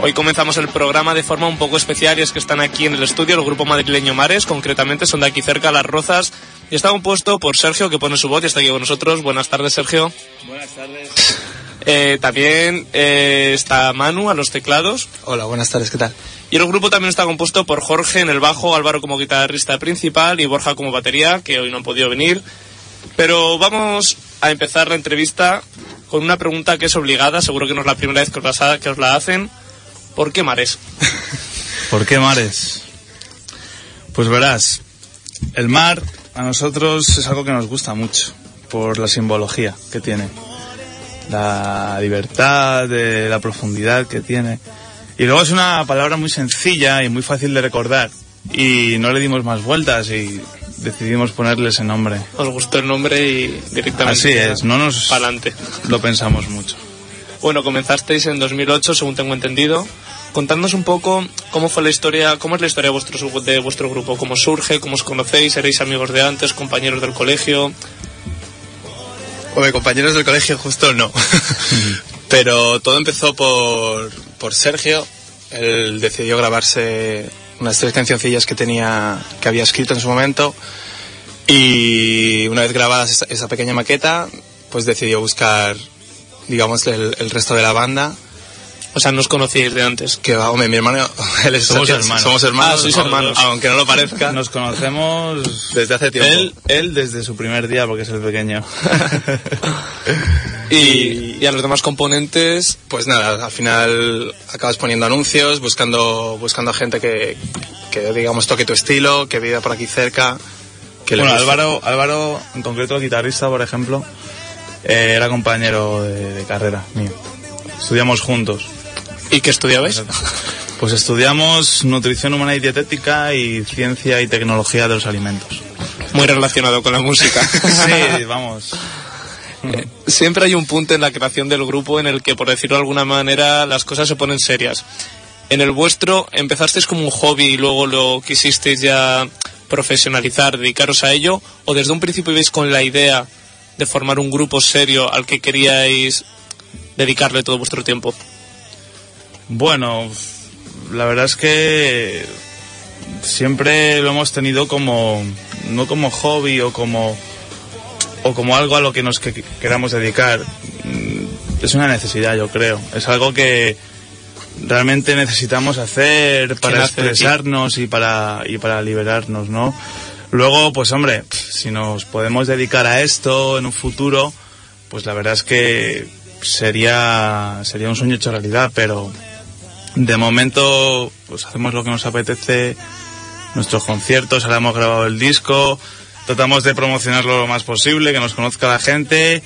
Hoy comenzamos el programa de forma un poco especial y es que están aquí en el estudio el grupo madrileño Mares, concretamente son de aquí cerca, Las Rozas, y está compuesto por Sergio, que pone su voz y está aquí con nosotros. Buenas tardes, Sergio. Buenas tardes. También está Manu a los teclados. Hola, buenas tardes, ¿qué tal? Y el grupo también está compuesto por Jorge en el bajo, Álvaro como guitarrista principal y Borja como batería, que hoy no han podido venir. Pero vamos a empezar la entrevista con una pregunta que es obligada, seguro que no es la primera vez que os la hacen. ¿Por qué Mares? ¿Por qué Mares? Pues verás, el mar a nosotros es algo que nos gusta mucho, por la simbología que tiene, la libertad, la profundidad que tiene. Y luego es una palabra muy sencilla y muy fácil de recordar, y no le dimos más vueltas y decidimos ponerle ese nombre. Os gustó el nombre y directamente... Así es, no nos pa'lante. Lo pensamos mucho. Bueno, comenzasteis en 2008, según tengo entendido. Contadnos un poco cómo fue la historia, cómo es la historia de vuestro grupo, cómo surge, cómo os conocéis, erais amigos de antes, compañeros del colegio. Hombre, compañeros del colegio justo no. Pero todo empezó por Sergio. Él decidió grabarse unas 3 cancioncillas que había escrito en su momento, y una vez grabada esa pequeña maqueta, pues decidió buscar, digamos, el resto de la banda. O sea, no os conocíais de antes. Que va, hombre, mi hermano, él es Somos hermanos. Somos hermanos. Ah, sois hermanos. Aunque no lo parezca. Nos conocemos desde hace tiempo. Él desde su primer día, porque es el pequeño. Y a los demás componentes... Pues nada, al final acabas poniendo anuncios, buscando gente que digamos toque tu estilo, que viva por aquí cerca. Bueno, Álvaro, en concreto el guitarrista, por ejemplo, era compañero de carrera mío. Estudiamos juntos. ¿Y qué estudiabais? Pues estudiamos nutrición humana y dietética y ciencia y tecnología de los alimentos. Muy relacionado con la música. Sí, vamos. Siempre hay un punto en la creación del grupo en el que, por decirlo de alguna manera, las cosas se ponen serias. En el vuestro, ¿empezasteis como un hobby y luego lo quisisteis ya profesionalizar, dedicaros a ello? ¿O desde un principio ibais con la idea de formar un grupo serio al que queríais dedicarle todo vuestro tiempo? Bueno, la verdad es que siempre lo hemos tenido como, no como hobby o como algo a lo que nos queramos dedicar. Es una necesidad, yo creo. Es algo que realmente necesitamos hacer para expresarnos y para liberarnos, ¿no? Luego, pues hombre, si nos podemos dedicar a esto en un futuro, pues la verdad es que sería un sueño hecho realidad, pero de momento pues hacemos lo que nos apetece, nuestros conciertos, ahora hemos grabado el disco, tratamos de promocionarlo lo más posible, que nos conozca la gente,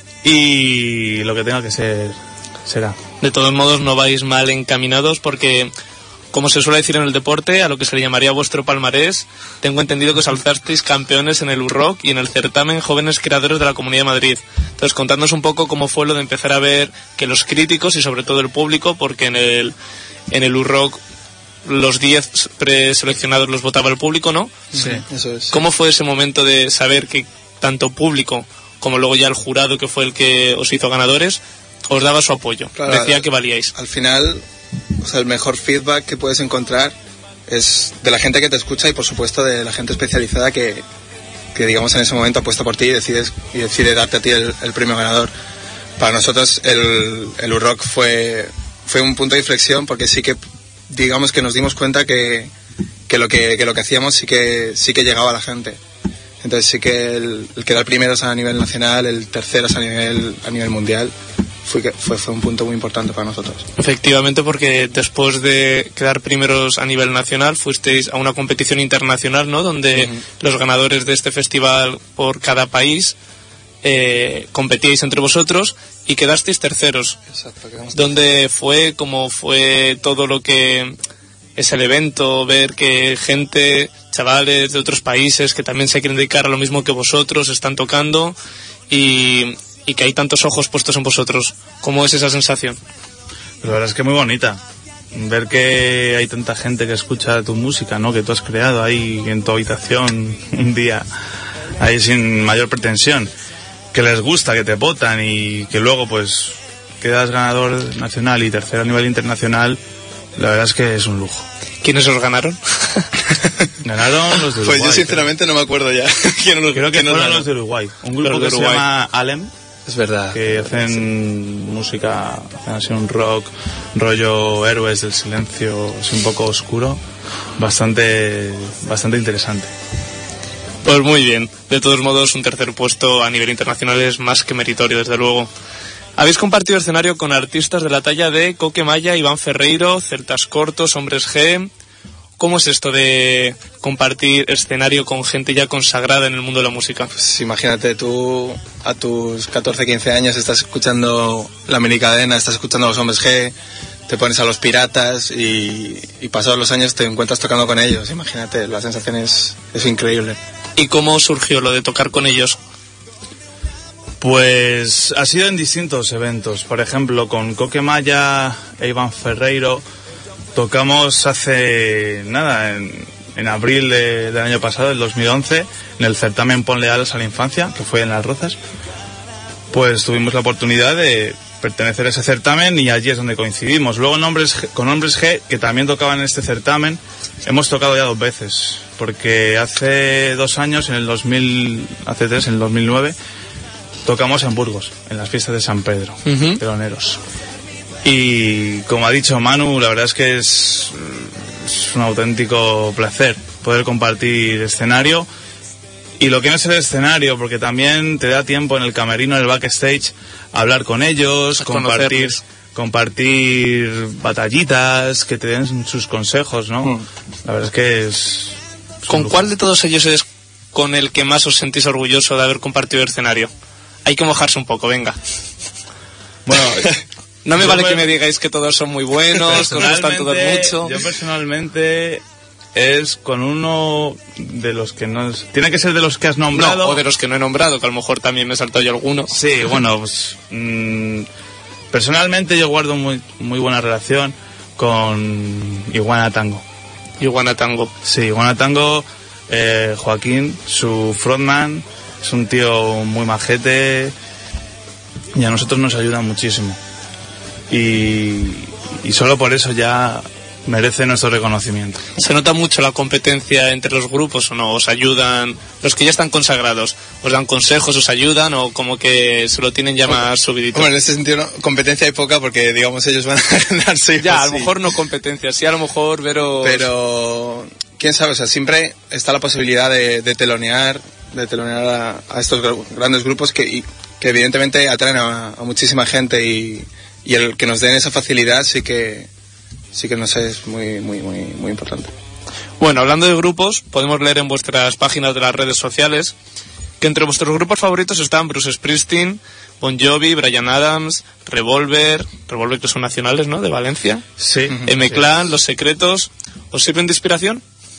y lo que tenga que ser será. De todos modos, no vais mal encaminados porque, como se suele decir en el deporte, a lo que se le llamaría vuestro palmarés, tengo entendido que os alzasteis campeones en el U-Rock y en el certamen Jóvenes Creadores de la Comunidad de Madrid. Entonces, contadnos un poco cómo fue lo de empezar a ver que los críticos y sobre todo el público, porque en el U-Rock los 10 preseleccionados los votaba el público, ¿no? Sí, eso es. ¿Cómo fue ese momento de saber que tanto público como luego ya el jurado, que fue el que os hizo ganadores, os daba su apoyo? Claro, decía que valíais. Al final, o sea, el mejor feedback que puedes encontrar es de la gente que te escucha y, por supuesto, de la gente especializada que digamos, en ese momento apuesta por ti y decide darte a ti el premio ganador. Para nosotros el U-Rock fue un punto de inflexión, porque sí que, digamos, que nos dimos cuenta que lo que hacíamos sí que llegaba a la gente. Entonces sí que el quedar primeros a nivel nacional, el terceros a nivel mundial, fue un punto muy importante para nosotros. Efectivamente, porque después de quedar primeros a nivel nacional fuisteis a una competición internacional, ¿no? Donde los ganadores de este festival por cada país competíais entre vosotros y quedasteis terceros. Exacto, ¿Dónde fue? ¿Cómo fue todo lo que es el evento? Ver que gente, chavales de otros países que también se quieren dedicar a lo mismo que vosotros, están tocando y que hay tantos ojos puestos en vosotros. ¿Cómo es esa sensación? Pues la verdad es que muy bonita. Ver que hay tanta gente que escucha tu música, ¿no? Que tú has creado ahí en tu habitación un día, ahí sin mayor pretensión. Que les gusta, que te votan y que luego pues quedas ganador nacional y tercero a nivel internacional, La verdad es que es un lujo. ¿Quiénes os ganaron? Ganaron los de Uruguay. Pues yo sinceramente no me acuerdo ya. Creo que fueron los de Uruguay. Un grupo que se llama Alem. Es verdad. Que hacen música, hacen así un rock, rollo Héroes del Silencio, es un poco oscuro, bastante interesante. Pues muy bien. De todos modos, un tercer puesto a nivel internacional es más que meritorio, desde luego. Habéis compartido escenario con artistas de la talla de Coque Maya, Iván Ferreiro, Celtas Cortos, Hombres G. ¿Cómo es esto de compartir escenario con gente ya consagrada en el mundo de la música? Pues imagínate, tú a tus 14, 15 años estás escuchando la Minicadena, estás escuchando a los Hombres G, te pones a los Piratas y pasados los años te encuentras tocando con ellos. Imagínate, la sensación es increíble. ¿Y cómo surgió lo de tocar con ellos? Pues ha sido en distintos eventos. Por ejemplo, con Coque Maya e Iván Ferreiro tocamos hace nada, en abril del año pasado, el 2011, en el certamen Ponle Alas a la Infancia, que fue en Las Rozas. Pues tuvimos la oportunidad de pertenecer a ese certamen y allí es donde coincidimos. Luego con Hombres G, que también tocaban en este certamen, hemos tocado ya 2 veces, porque hace 2 años, en el 2009, tocamos en Burgos, en las fiestas de San Pedro, teloneros. Y como ha dicho Manu, la verdad es que es un auténtico placer poder compartir escenario. Y lo que no es el escenario, porque también te da tiempo en el camerino, en el backstage, a hablar con ellos, compartir batallitas, que te den sus consejos, ¿no? La verdad es que es ¿Con cuál de todos ellos es con el que más os sentís orgulloso de haber compartido el escenario? Hay que mojarse un poco, venga. Bueno, no me vale que me digáis que todos son muy buenos, que os gustan todos mucho. Yo personalmente es con uno de los que no... Tiene que ser de los que has nombrado. No, o de los que no he nombrado, que a lo mejor también me he saltado yo alguno. Sí, bueno, pues... personalmente yo guardo muy buena relación con Iguana Tango. Iguana Tango. Sí, Iguana Tango, Joaquín, su frontman, es un tío muy majete y a nosotros nos ayuda muchísimo. Y solo por eso ya merece nuestro reconocimiento. ¿Se nota mucho la competencia entre los grupos o no? ¿Os ayudan? Los que ya están consagrados, ¿os dan consejos, os ayudan o como que se lo tienen ya más subidito? Bueno, en este sentido no, competencia hay poca porque, digamos, ellos van a ganarse. Ya, a lo mejor no competencia, sí, a lo mejor pero quién sabe, o sea, siempre está la posibilidad de telonear a estos grandes grupos que evidentemente atraen a muchísima gente y el que nos den esa facilidad sí que nos es muy importante. Bueno, hablando de grupos, podemos leer en vuestras páginas de las redes sociales que entre vuestros grupos favoritos están Bruce Springsteen, Bon Jovi, Bryan Adams, Revolver que son nacionales, ¿no?, de Valencia. Sí. M-Clan, Los Secretos. ¿Os sirven de inspiración?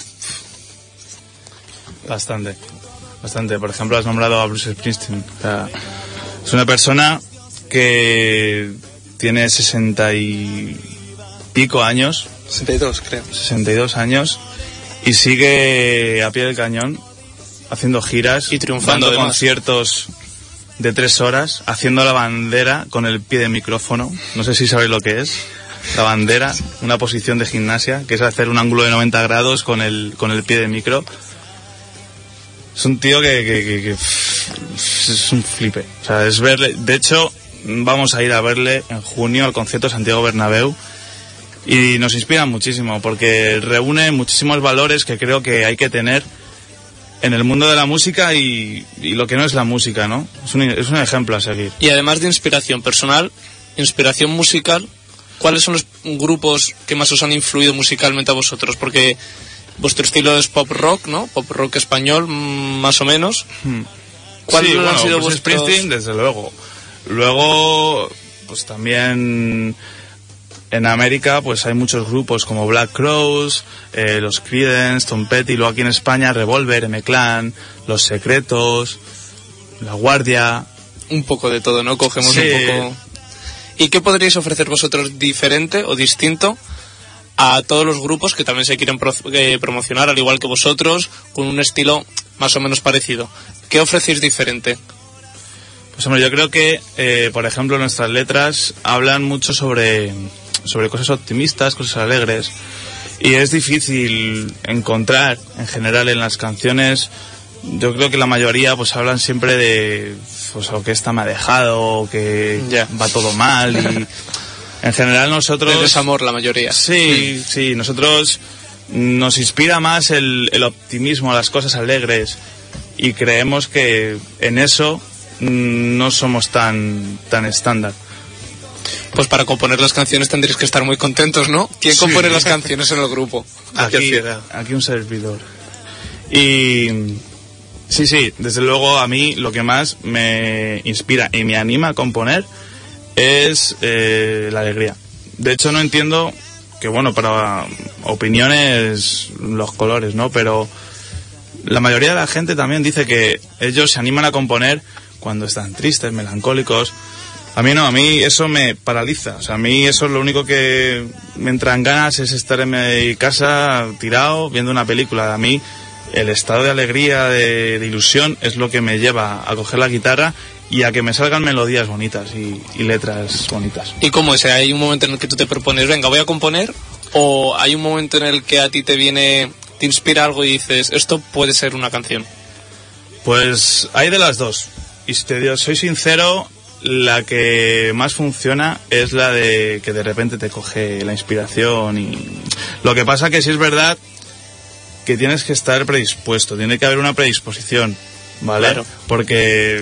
Bastante. Por ejemplo, has nombrado a Bruce Springsteen. O sea, es una persona que tiene 60 y pico años. 62, creo. 62 años y sigue a pie del cañón haciendo giras y triunfando, dando conciertos de 3 horas, haciendo la bandera con el pie de micrófono. No sé si sabéis lo que es la bandera, una posición de gimnasia, que es hacer un ángulo de 90 grados con el pie de micro. Es un tío que es un flipe. O sea, es verle. De hecho, vamos a ir a verle en junio al concierto Santiago Bernabéu. Y nos inspira muchísimo porque reúne muchísimos valores que creo que hay que tener en el mundo de la música y lo que no es la música, ¿no? Es un ejemplo a seguir. Y además de inspiración personal, inspiración musical, ¿cuáles son los grupos que más os han influido musicalmente a vosotros? Porque vuestro estilo es pop rock, ¿no? Pop rock español, más o menos. ¿Cuáles han sido vuestros? Springsteen, desde luego. Luego, pues también... En América pues hay muchos grupos como Black Crowes, los Creedence, Tom Petty, luego aquí en España Revolver, M-Clan, Los Secretos, La Guardia. Un poco de todo, ¿no? Cogemos sí. Un poco... ¿Y qué podríais ofrecer vosotros diferente o distinto a todos los grupos que también se quieren promocionar, al igual que vosotros, con un estilo más o menos parecido? ¿Qué ofrecéis diferente? Pues hombre, yo creo que, por ejemplo, nuestras letras hablan mucho sobre sobre cosas optimistas, cosas alegres. Y es difícil encontrar, en general, en las canciones. Yo creo que la mayoría pues hablan siempre de pues o que esta me ha dejado, o que va todo mal, y en general nosotros... El desamor, la mayoría. Sí, nosotros nos inspira más el optimismo, las cosas alegres, y creemos que en eso no somos tan estándar. Pues para componer las canciones tendréis que estar muy contentos, ¿no? ¿Quién compone las canciones en el grupo? Aquí un servidor. Y sí, desde luego a mí lo que más me inspira y me anima a componer es la alegría. De hecho no entiendo que, bueno, para opiniones los colores, ¿no? Pero la mayoría de la gente también dice que ellos se animan a componer cuando están tristes, melancólicos. A mí no, a mí eso me paraliza. O sea, a mí eso es lo único que me entran ganas, es estar en mi casa tirado viendo una película. A mí el estado de alegría, de ilusión, es lo que me lleva a coger la guitarra y a que me salgan melodías bonitas y letras bonitas. ¿Y cómo es? ¿Hay un momento en el que tú te propones, venga, voy a componer? ¿O hay un momento en el que a ti te inspira algo y dices, esto puede ser una canción? Pues hay de las dos. Y si te soy sincero, la que más funciona es la de que de repente te coge la inspiración. Y lo que pasa que sí es verdad que tienes que estar predispuesto, tiene que haber una predisposición, ¿vale? Claro. Porque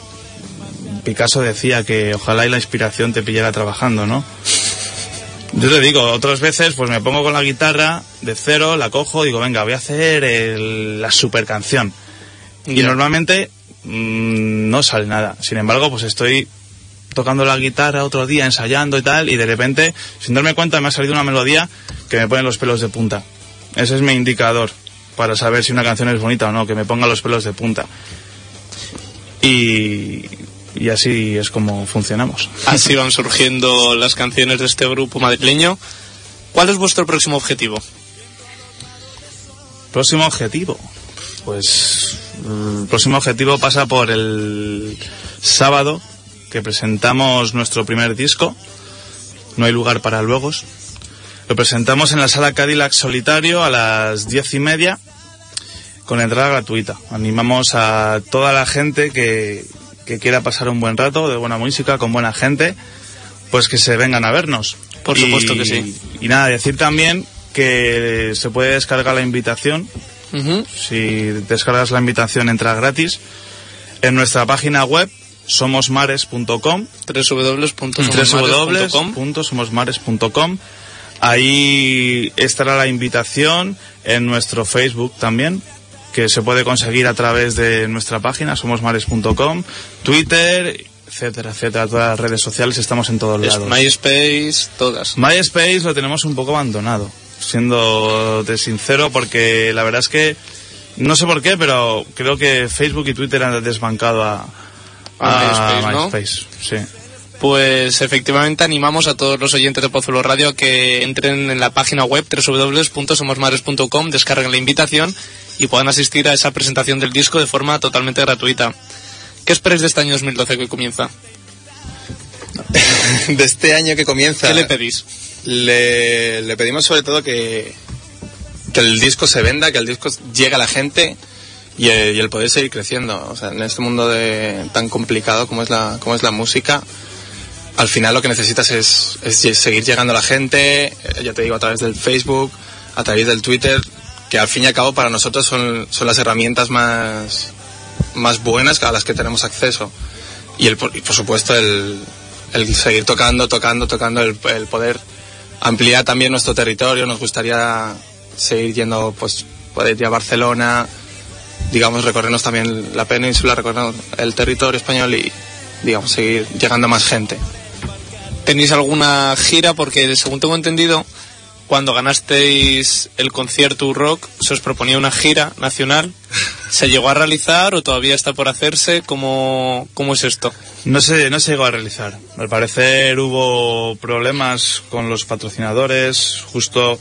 Picasso decía que ojalá y la inspiración te pillara trabajando, ¿no? Yo te digo, otras veces pues me pongo con la guitarra de cero, la cojo y digo, venga, voy a hacer la super canción. Y normalmente no sale nada. Sin embargo, pues estoy tocando la guitarra otro día, ensayando y tal, y de repente, sin darme cuenta, me ha salido una melodía que me pone los pelos de punta. Ese es mi indicador para saber si una canción es bonita o no, que me ponga los pelos de punta. Y así es como funcionamos. Así van surgiendo las canciones de este grupo madrileño. ¿Cuál es vuestro próximo objetivo? ¿Próximo objetivo? Pues el próximo objetivo pasa por el sábado, que presentamos nuestro primer disco, No hay lugar para luegos. Lo presentamos en la Sala Cadillac Solitario a las 10:30 con entrada gratuita. Animamos a toda la gente que quiera pasar un buen rato de buena música con buena gente, pues que se vengan a vernos. Por supuesto que sí. Y nada, decir también que se puede descargar la invitación. Uh-huh. Si descargas la invitación entra gratis en nuestra página web somosmares.com, www.somosmares.com. Ahí estará la invitación, en nuestro Facebook también, que se puede conseguir a través de nuestra página somosmares.com, Twitter, etcétera, todas las redes sociales, estamos en todos lados. MySpace, todas. MySpace lo tenemos un poco abandonado, siéndote sincero, porque la verdad es que no sé por qué, pero creo que Facebook y Twitter han desbancado a MySpace, ¿no? Sí. Pues efectivamente animamos a todos los oyentes de Pozuelo Radio a que entren en la página web www.somosmares.com, descarguen la invitación y puedan asistir a esa presentación del disco de forma totalmente gratuita. ¿Qué esperáis de este año 2012 que comienza? De este año que comienza... ¿Qué le pedís? Le pedimos sobre todo que el disco se venda, que el disco llegue a la gente y el poder seguir creciendo. O sea, en este mundo tan complicado como es la música, al final lo que necesitas es seguir llegando a la gente, ya te digo, a través del Facebook, a través del Twitter, que al fin y al cabo para nosotros son las herramientas más buenas a las que tenemos acceso. Y por supuesto el seguir tocando, el poder ampliar también nuestro territorio. Nos gustaría seguir yendo, pues poder ir a Barcelona, digamos, recorrernos también la península, recorrer el territorio español y, digamos, seguir llegando a más gente. ¿Tenéis alguna gira? Porque según tengo entendido, cuando ganasteis el concierto rock se os proponía una gira nacional. ¿Se llegó a realizar o todavía está por hacerse? ¿Cómo es esto? No se llegó a realizar. Al parecer hubo problemas con los patrocinadores. Justo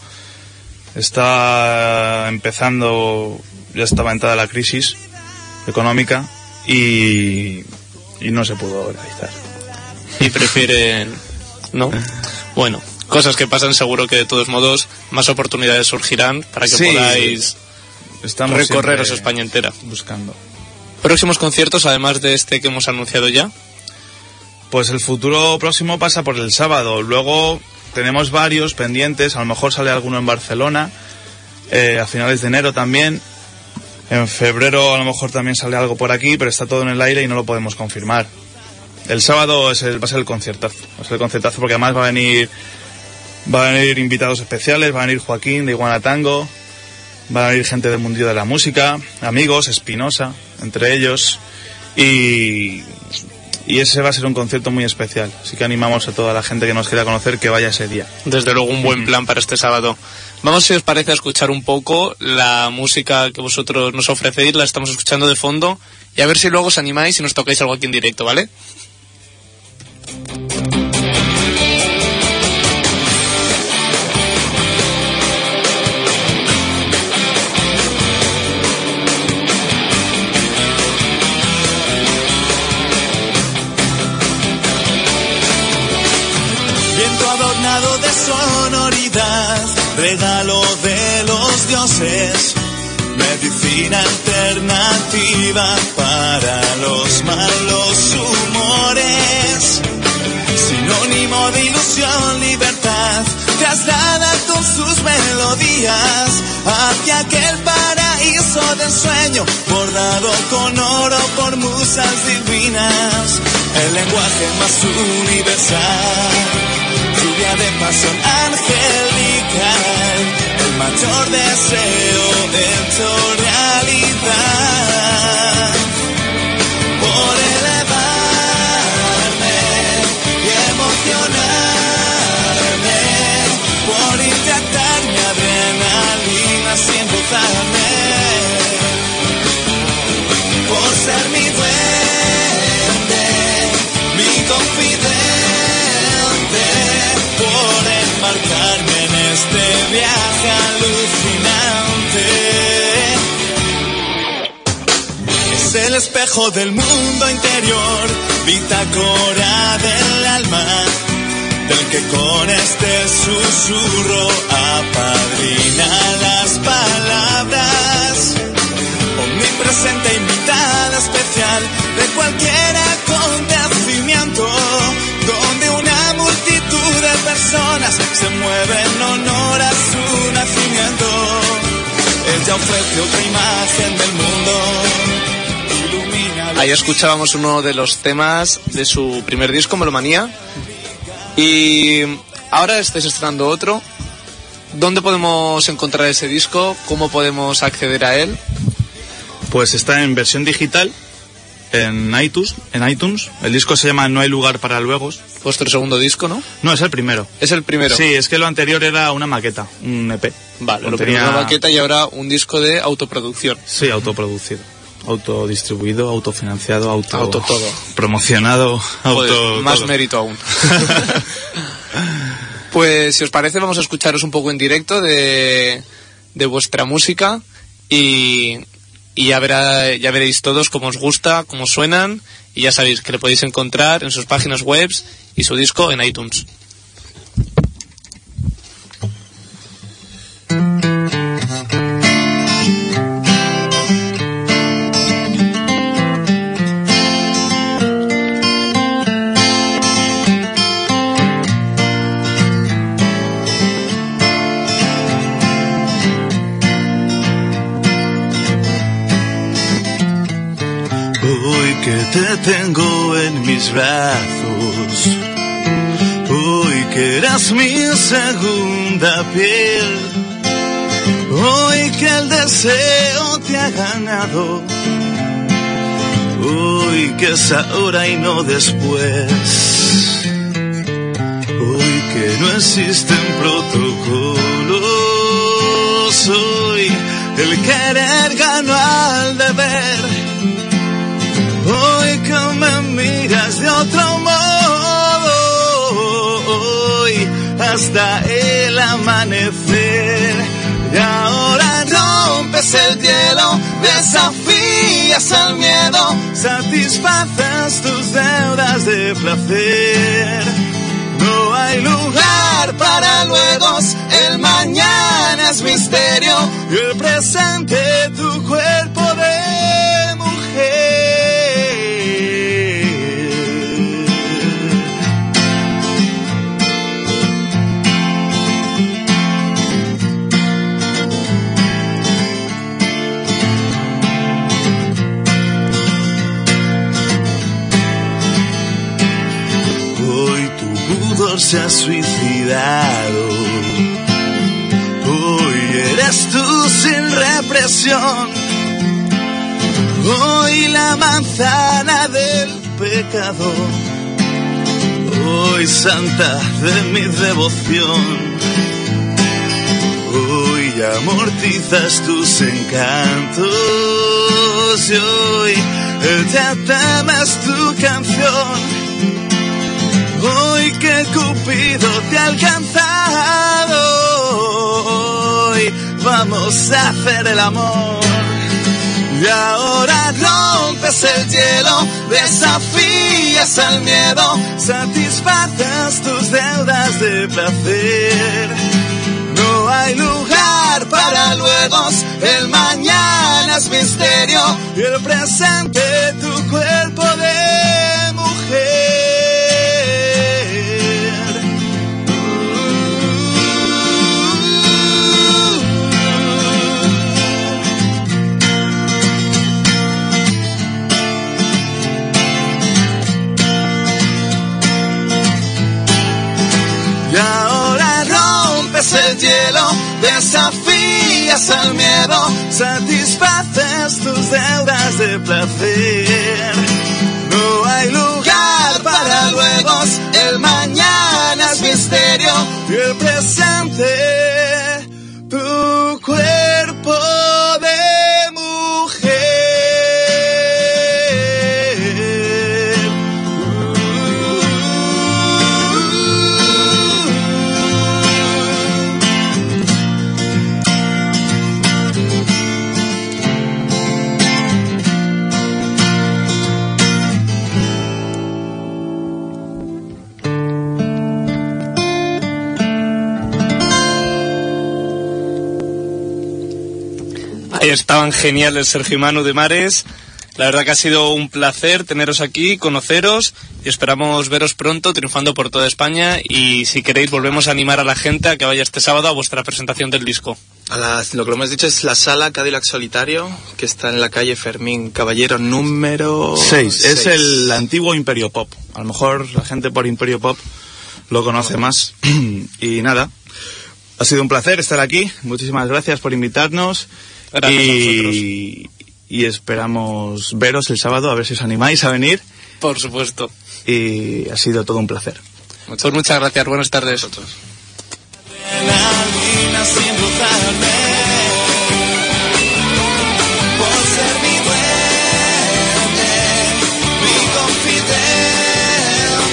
está empezando, ya estaba entrada la crisis económica y no se pudo realizar. Y prefieren... ¿no? Bueno, Cosas que pasan, seguro que de todos modos más oportunidades surgirán para que podáis recorreros España entera. Buscando. ¿Próximos conciertos, además de este que hemos anunciado ya? Pues el futuro próximo pasa por el sábado. Luego tenemos varios pendientes. A lo mejor sale alguno en Barcelona. A finales de enero también. En febrero a lo mejor también sale algo por aquí, pero está todo en el aire y no lo podemos confirmar. El sábado va a ser el concertazo. Va a ser el concertazo porque además va a venir invitados especiales. Va a venir Joaquín de Iguana Tango. Va a venir gente del mundillo de la música. Amigos, Espinosa, entre ellos. Y ese va a ser un concierto muy especial. Así que animamos a toda la gente que nos quiera conocer que vaya ese día. Desde luego un buen plan para este sábado. Vamos, si os parece, a escuchar un poco la música que vosotros nos ofrecéis. La estamos escuchando de fondo. Y a ver si luego os animáis y nos tocáis algo aquí en directo, ¿vale? De sonoridad, regalo de los dioses, medicina alternativa para los malos humores, sinónimo de ilusión, libertad, traslada con sus melodías hacia aquel paraíso de ensueño, bordado con oro por musas divinas, el lenguaje más universal. Lluvia de pasión angelical, el mayor deseo hecho realidad. Por elevarme y emocionarme, por inyectar mi adrenalina sin gozarme, por ser mi duende, mi confidente, por embarcarme en este viaje alucinante. Es el espejo del mundo interior, bitácora del alma, del que con este susurro apadrina las palabras. Omnipresente invitada especial de cualquier acontecimiento, donde una multitud de personas se mueve en honor a su nacimiento. Ella ofrece otra imagen del mundo. Ahí escuchábamos uno de los temas de su primer disco, Melomanía. Y ahora estáis estrenando otro. ¿Dónde podemos encontrar ese disco? ¿Cómo podemos acceder a él? Pues está en versión digital en iTunes. El disco se llama No hay lugar para luegos. Vuestro segundo disco, ¿no? No, es el primero. ¿Es el primero? Sí, es que lo anterior era una maqueta, un EP. Vale, lo primero una maqueta y ahora un disco de autoproducción. Sí, autoproducido. Autodistribuido, autofinanciado, auto todo. Promocionado, Joder, más todo. Mérito aún. Pues si os parece vamos a escucharos un poco en directo de vuestra música y ya veréis todos cómo os gusta, cómo suenan, y ya sabéis que le podéis encontrar en sus páginas web y su disco en iTunes. Te tengo en mis brazos, hoy que eras mi segunda piel, hoy que el deseo te ha ganado, hoy que es ahora y no después, hoy que no existen protocolos, hoy el querer ganó al deber. Hoy que me miras de otro modo, hoy hasta el amanecer. Y ahora rompes el hielo, desafías al miedo, satisfaces tus deudas de placer. No hay lugar para luegos, el mañana es misterio y el presente tu cuerpo de mujer. Hoy tu pudor se ha suicidado. Hoy eres tú sin represión. Hoy la manzana del pecado. Hoy santa de mi devoción. Hoy amortizas tus encantos. Y hoy el Tatama es tu canción. Hoy que Cupido te ha alcanzado, hoy vamos a hacer el amor. Y ahora rompes el hielo, desafías al miedo, satisfaces tus deudas de placer. No hay lugar para luegos, el mañana es misterio y el presente tu cuerpo de mujer. Y ahora rompes el hielo, desafías al miedo, satisfaces tus deudas de placer. No hay lugar para luegos, el mañana es misterio y el presente tu cuerpo de mujer. Ahí estaban geniales Sergio y Manu de Mares. La verdad que ha sido un placer teneros aquí, conoceros y esperamos veros pronto triunfando por toda España y si queréis volvemos a animar a la gente a que vaya este sábado a vuestra presentación del disco. Lo que hemos dicho es la sala Cadillac Solitario, que está en la calle Fermín Caballero número 6. Es el antiguo Imperio Pop. A lo mejor la gente por Imperio Pop lo conoce más. Y nada, ha sido un placer estar aquí. Muchísimas gracias por invitarnos. Y esperamos veros el sábado, a ver si os animáis a venir. Por supuesto. Y ha sido todo un placer. Pues muchas gracias, buenas tardes.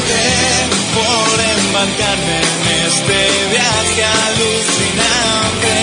Por embarcarme en este viaje alucinante.